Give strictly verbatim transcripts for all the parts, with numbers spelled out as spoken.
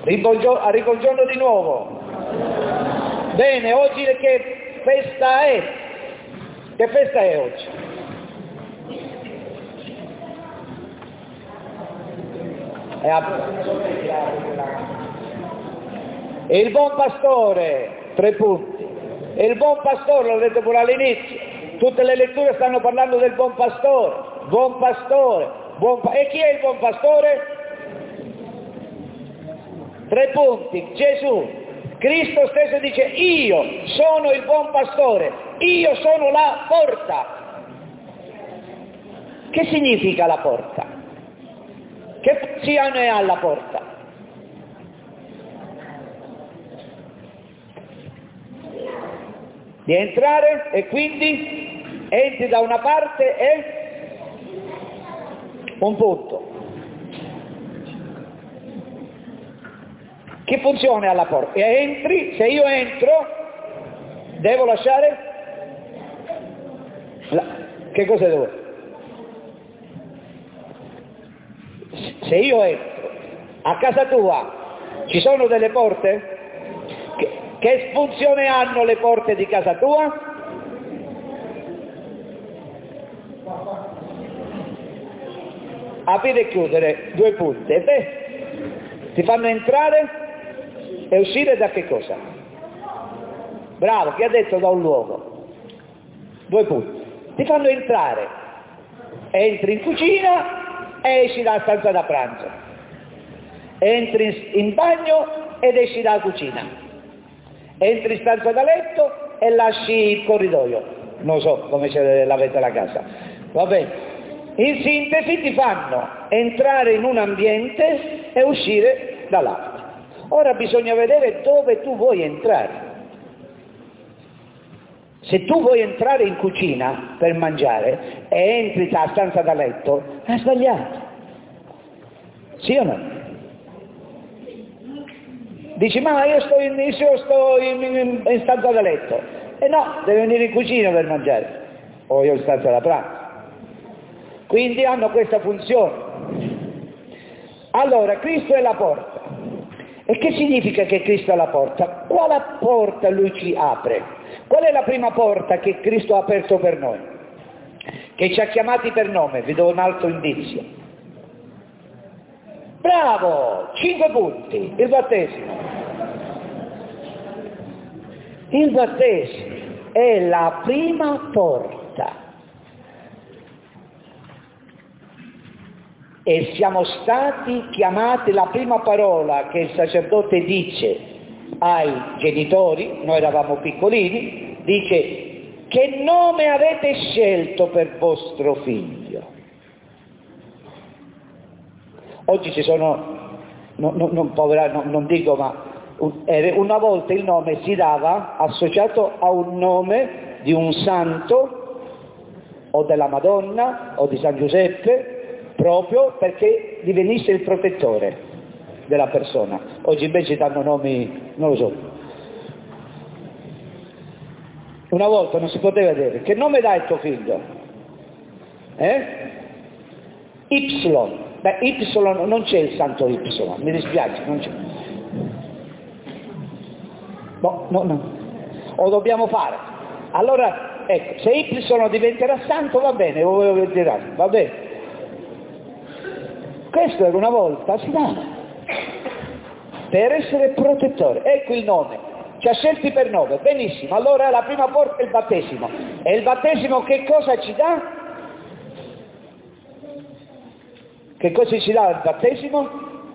Arriva il giorno di nuovo. Bene, oggi che festa è? Che festa è oggi? È E il buon pastore, tre punti. E il buon pastore, l'ho detto pure all'inizio, tutte le letture stanno parlando del buon pastore, buon pastore, buon pa- e chi è il buon pastore? Tre punti, Gesù, Cristo stesso dice: io sono il buon pastore, io sono la porta. Che significa la porta? Che funzione ha la porta? Di entrare, e quindi entri da una parte e un punto. Che funzione ha la porta? E entri, se io entro, devo lasciare? La... Che cosa devo? Se io entro, a casa tua ci sono delle porte? Che, che funzione hanno le porte di casa tua? Aprire e chiudere, due punti. E beh, ti fanno entrare e uscire da che cosa? Bravo, chi ha detto da un luogo? Due punti. Ti fanno entrare, entri in cucina e esci dalla stanza da pranzo. Entri in bagno ed esci dalla cucina. Entri in stanza da letto e lasci il corridoio. Non so come ce l'avete la casa. Va bene. In sintesi ti fanno entrare in un ambiente e uscire dall'altro. Ora bisogna vedere dove tu vuoi entrare. Se tu vuoi entrare in cucina per mangiare e entri dalla stanza da letto, hai sbagliato. Sì o no? Dici, ma io sto in, io sto in, in, in stanza da letto. E no, devi venire in cucina per mangiare. O io in stanza da pranzo. Quindi hanno questa funzione. Allora, Cristo è la porta. E che significa che Cristo è la porta? Quale porta Lui ci apre? Qual è la prima porta che Cristo ha aperto per noi? Che ci ha chiamati per nome? Vi do un altro indizio. Bravo! Cinque punti. Il battesimo. Il battesimo è la prima porta. E siamo stati chiamati, la prima parola che il sacerdote dice ai genitori, noi eravamo piccolini, dice: che nome avete scelto per vostro figlio? Oggi ci sono, no, no, non, povera, no, non dico, ma una volta il nome si dava associato a un nome di un santo o della Madonna o di San Giuseppe, proprio perché divenisse il protettore della persona. Oggi invece danno nomi, non lo so. Una volta non si poteva dire: che nome dai il tuo figlio? Eh? Y. Beh, Y non c'è il santo Y, mi dispiace, non c'è. No, no, no. O dobbiamo fare. Allora, ecco, se Y diventerà santo va bene, va bene. Questo era una volta, si dava per essere protettore. Ecco il nome, ci ha scelti per nome, benissimo. Allora la prima porta è il battesimo. E il battesimo che cosa ci dà? Che cosa ci dà il battesimo?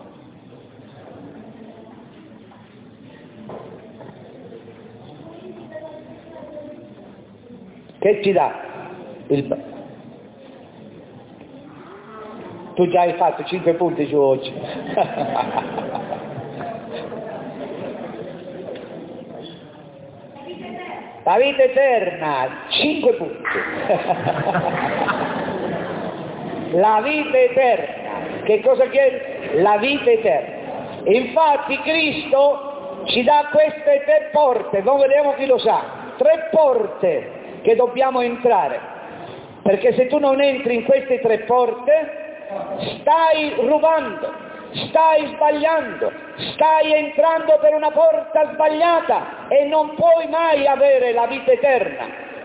Che ci dà il battesimo? Tu già hai fatto cinque punti su oggi. La vita eterna, cinque punti. La vita eterna. Che cosa chiede? La vita eterna. Infatti Cristo ci dà queste tre porte, non vediamo chi lo sa, tre porte che dobbiamo entrare. Perché se tu non entri in queste tre porte, stai rubando, stai sbagliando, stai entrando per una porta sbagliata e non puoi mai avere la vita eterna.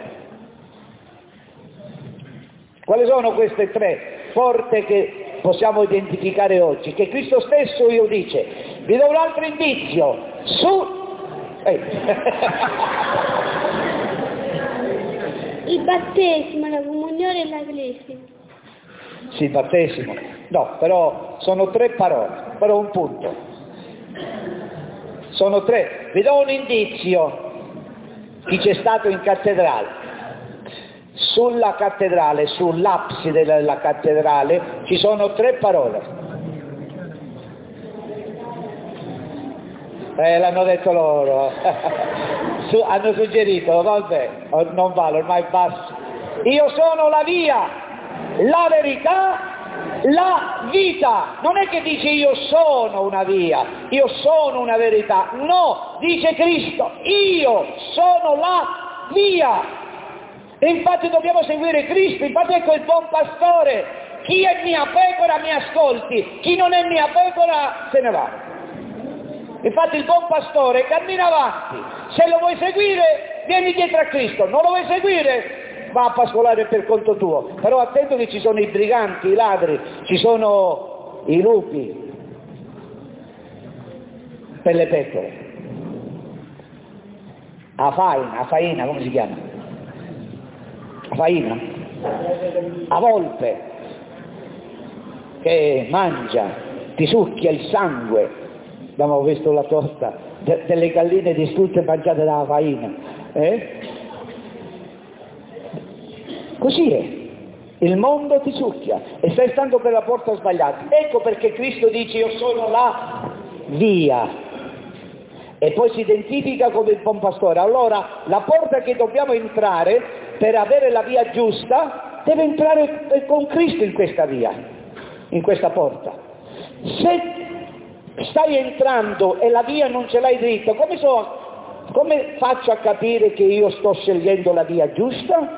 Quali sono queste tre porte che possiamo identificare oggi? Che Cristo stesso io dice, vi do un altro indizio, su... Eh. Il battesimo, la comunione e la cresima. Sì, il battesimo. No, però sono tre parole, però un punto. Sono tre. Vi do un indizio. Chi c'è stato in cattedrale? Sulla cattedrale, sull'abside della cattedrale, ci sono tre parole. Eh, l'hanno detto loro. Su, hanno suggerito, vabbè, non vale, ormai basta. Io sono la via, la verità, la vita. Non è che dice io sono una via, io sono una verità. No, dice Cristo, io sono la via. E infatti dobbiamo seguire Cristo, infatti ecco il buon pastore. Chi è mia pecora mi ascolti, chi non è mia pecora se ne va. Infatti il buon pastore cammina avanti, se lo vuoi seguire vieni dietro a Cristo, non lo vuoi seguire va a pascolare per conto tuo, però attento che ci sono i briganti, i ladri, ci sono i lupi per le pecore, a faina, a faina come si chiama? A faina, a volpe che mangia, ti succhia il sangue. Abbiamo visto la torta de- delle galline distrutte e mangiate dalla faina. Eh? Così è. Il mondo ti succhia e stai stando per la porta sbagliata. Ecco perché Cristo dice io sono la via. E poi si identifica come il buon pastore. Allora la porta che dobbiamo entrare per avere la via giusta deve entrare con Cristo in questa via, in questa porta. Se stai entrando e la via non ce l'hai dritta, come, so, come faccio a capire che io sto scegliendo la via giusta?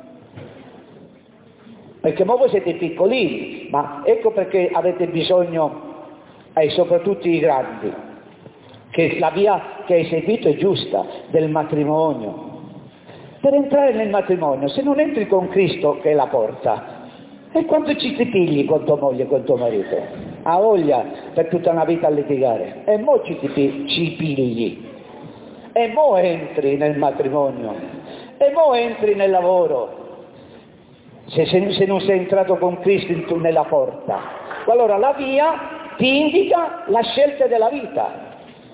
Perché voi siete piccolini, ma ecco perché avete bisogno, e soprattutto i grandi, che la via che hai seguito è giusta, del matrimonio. Per entrare nel matrimonio, se non entri con Cristo che è la porta, e quanto ci ti pigli con tua moglie, con tuo marito? Ha voglia per tutta una vita a litigare. E mo ci, ti, ci pigli. E mo entri nel matrimonio. E mo entri nel lavoro. Se, se, se non sei entrato con Cristo in, nella porta. Allora la via ti indica la scelta della vita.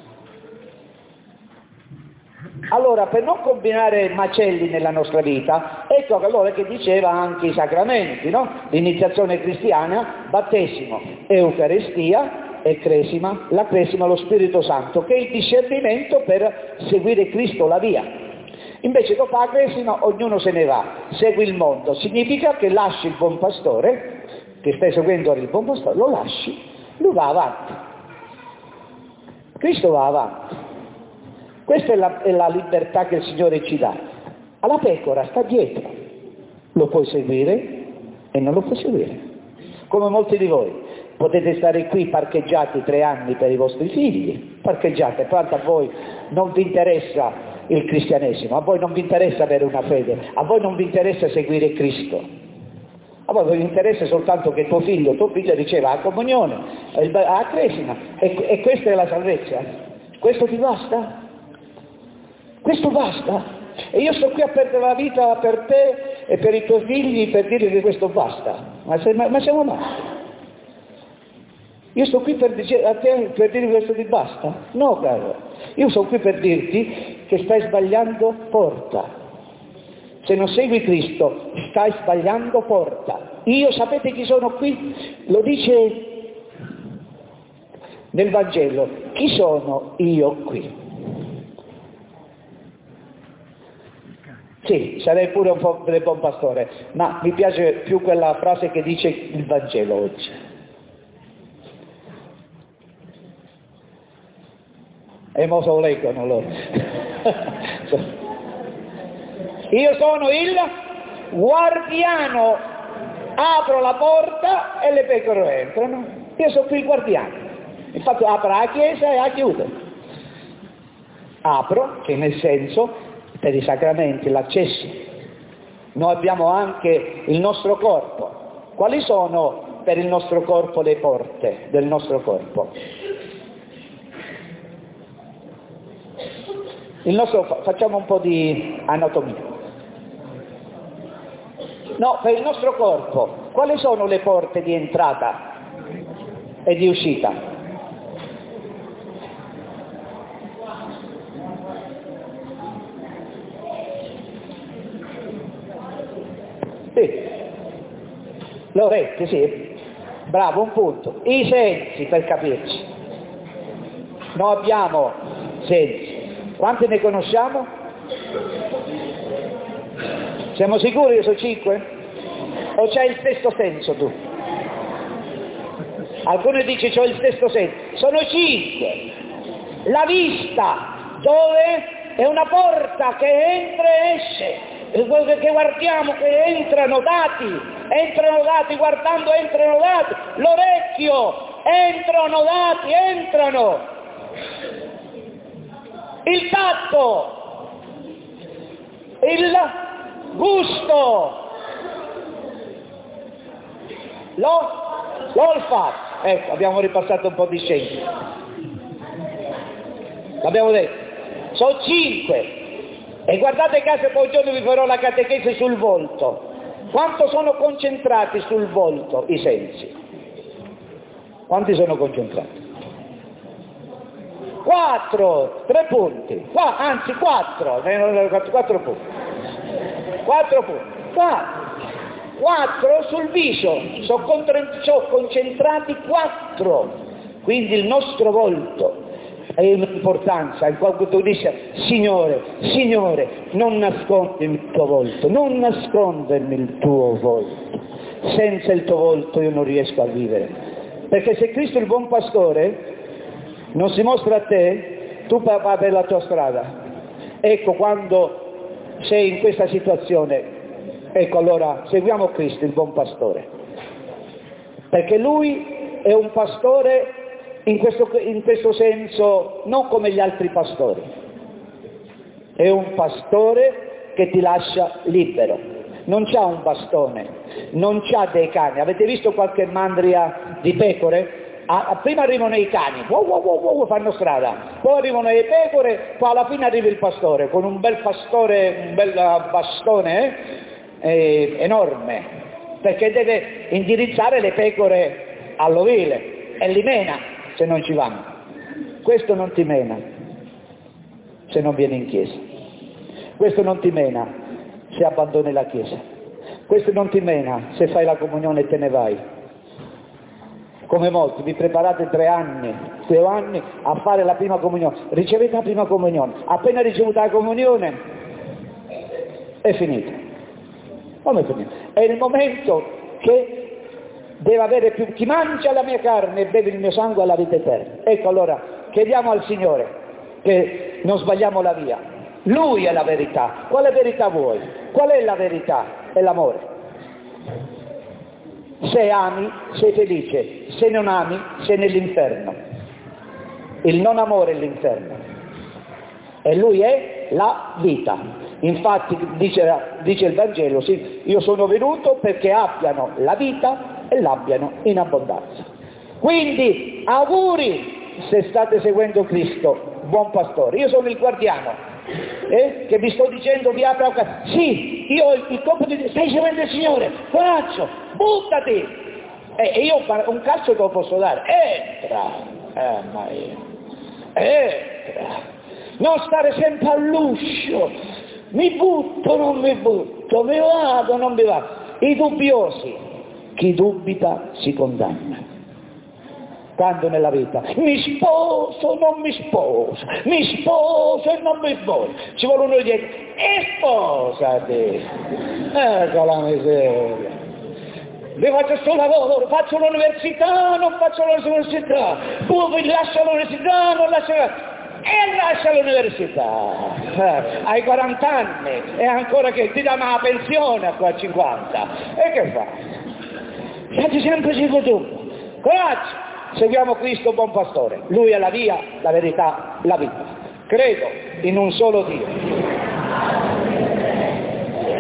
Allora, per non combinare macelli nella nostra vita, ecco allora che diceva anche i sacramenti, no? L'iniziazione cristiana, battesimo, eucaristia e cresima, la cresima lo Spirito Santo, che è il discernimento per seguire Cristo, la via. Invece dopo la cresima ognuno se ne va, segue il mondo, significa che lasci il buon pastore, che stai seguendo il buon pastore, lo lasci, lui va avanti. Cristo va avanti. Questa è la, è la libertà che il Signore ci dà. Alla pecora sta dietro, lo puoi seguire e non lo puoi seguire. Come molti di voi, potete stare qui parcheggiati tre anni per i vostri figli, parcheggiate, tanto a voi non vi interessa il cristianesimo, a voi non vi interessa avere una fede, a voi non vi interessa seguire Cristo, a voi vi interessa soltanto che tuo figlio, tuo figlio riceva la comunione, la cresima, e, e questa è la salvezza. Questo ti basta? Questo basta? E io sto qui a perdere la vita per te e per i tuoi figli per dire che questo basta. Ma, se, ma, ma siamo matti? Io sto qui per, a te, per dire che questo ti basta? No, caro. Io sono qui per dirti che stai sbagliando porta. Se non segui Cristo, stai sbagliando porta. Io sapete chi sono qui? Lo dice nel Vangelo. Chi sono io qui? Sì, sarei pure un po' del buon pastore, ma mi piace più quella frase che dice il Vangelo oggi. E mo se lo leggono loro. Io sono il guardiano, apro la porta e le pecore entrano. Io sono qui il guardiano. Infatti apre la chiesa e la chiude. Apro, che nel senso, per i sacramenti, l'accesso. Noi abbiamo anche il nostro corpo. Quali sono per il nostro corpo le porte del nostro corpo? Il nostro, facciamo un po' di anatomia. No, per il nostro corpo, quali sono le porte di entrata e di uscita? Sì, l'orecchio, sì, bravo, un punto. I sensi, per capirci. Noi abbiamo sensi. Quanti ne conosciamo? Siamo sicuri che sono cinque? O c'hai il sesto senso tu? Alcuni dicono c'ho il sesto senso. Sono cinque. La vista, dove è una porta che entra e esce. Che guardiamo, che entrano dati, entrano dati, guardando entrano dati. L'orecchio, entrano dati, entrano. Il tatto, il gusto, Lo, l'olfatto. Ecco, abbiamo ripassato un po' di scienza. L'abbiamo detto. Sono cinque. E guardate caso, poi un giorno vi farò la catechesi sul volto. Quanto sono concentrati sul volto i sensi? Quanti sono concentrati? Quattro, tre punti, qua, anzi quattro, quattro punti, quattro punti, quattro, quattro sul viso, sono, contra- sono concentrati quattro, quindi il nostro volto è un'importanza, in quanto tu dici, Signore, Signore, non nascondimi il tuo volto, non nascondermi il tuo volto, senza il tuo volto io non riesco a vivere, perché se Cristo è il buon pastore, non si mostra a te, tu vai per la tua strada. Ecco, quando sei in questa situazione, ecco allora seguiamo Cristo, il buon pastore, perché Lui è un pastore in questo, in questo senso non come gli altri pastori, è un pastore che ti lascia libero, non c'ha un bastone, non c'ha dei cani. Avete visto qualche mandria di pecore? Ah, prima arrivano i cani, wow, wow, wow, wow, fanno strada, poi arrivano le pecore, poi alla fine arriva il pastore con un bel pastore, un bel bastone eh, enorme, perché deve indirizzare le pecore all'ovile e li mena se non ci vanno. Questo non ti mena se non vieni in chiesa, questo non ti mena se abbandoni la chiesa, questo non ti mena se fai la comunione e te ne vai. Come molti, vi preparate tre anni, due anni a fare la prima comunione, ricevete la prima comunione, appena ricevuta la comunione è finita. Come è finita? È il momento che deve avere più, chi mangia la mia carne e beve il mio sangue ha la vita eterna. Ecco allora, chiediamo al Signore che non sbagliamo la via. Lui è la verità. Quale verità vuoi? Qual è la verità? È l'amore. Se ami, sei felice, se non ami, sei nell'inferno. Il non amore è l'inferno. E lui è la vita. Infatti dice, dice il Vangelo, sì, io sono venuto perché abbiano la vita e l'abbiano in abbondanza. Quindi auguri se state seguendo Cristo, buon pastore. Io sono il guardiano. Eh? Che vi sto dicendo vi apra la... Sì, io ho il compito di... Stai seguendo il Signore, coraggio, buttati! E eh, io un calcio te lo posso dare. Entra! Eh, ma io... Entra! Non stare sempre all'uscio. Mi butto, non mi butto, mi vado, non mi vado. I dubbiosi. Chi dubita si condanna. Quando nella vita mi sposo, non mi sposo, mi sposo e non mi sposo, ci vuole uno dietro, e sposati, ecco la miseria, io faccio sto lavoro, faccio l'università, non faccio l'università, poi lascio l'università, non lascio e lascia l'università, eh, hai quaranta anni e ancora che ti dà una pensione a qua cinquanta, e che fai? Fatti sempre cinque tu, coraggio! seguiamo Cristo buon pastore. Lui è la via, la verità, la vita. Credo in un solo Dio.